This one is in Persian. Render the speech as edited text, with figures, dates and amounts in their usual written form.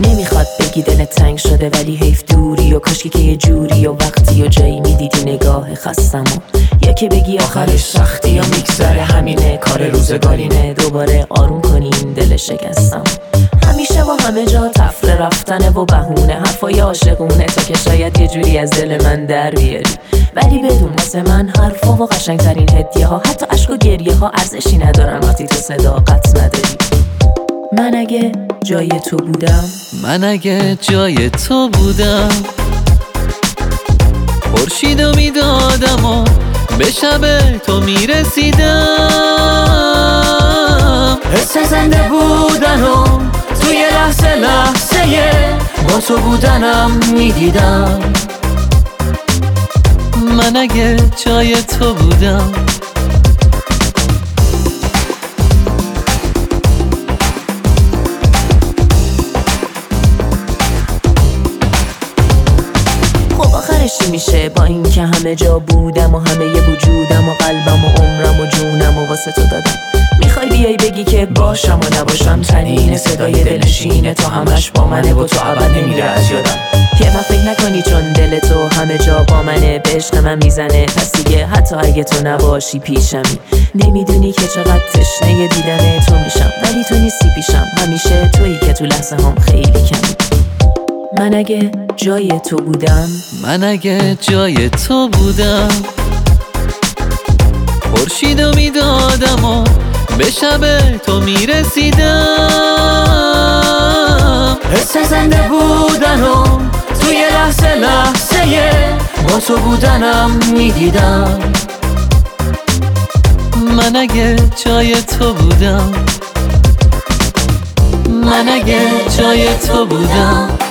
نمیخواد بگی دلت تنگ شده ولی حیف دوری و کاشکی که یه جوری و وقتی و جایی میدیدی نگاه خستم یا که بگی آخرش سختی یا میگذره همینه کار روزگارینه دوباره آروم کنی این دل شکستم همیشه با همه جا تفره رفتنه و بهونه حرفای عاشقونه تا که شاید یه جوری از دل من در بیاری ولی بدون واسه من حرفا و قشنگترین هدیه ها حتی عشق و گریه ها ارزشی ندارن وقتی تو صداقت نداری من اگه جای تو بودم خورشیدو میدادم و به شب تو میرسیدم حس زنده بودن و توی لحظه با تو بودنم میدیدم من اگه جای تو بودم چی میشه با این که همه جا بودم و همه ی وجودم و قلبم و عمرم و جونم و واسه تو دادم میخوای بیای بگی که باشم و نباشم تنین صدای دلشینه تا همش با منه و تو ابد نمیره از یادم یه وقت فکر نکنی چون دل تو همه جا با منه به عشق من میزنه پس دیگه حتی اگه تو نباشی پیشمی نمیدونی که چقدر تشنه دیدن تو میشم ولی تو نیستی پیشم همیشه تویی که تو لحظه هم خیلی کمی من اگه جای تو بودم خورشیدو میدادم و به شب تو میرسیدم حس زنده بودن و توی لحظه با تو بودنم میدیدم من اگه جای تو بودم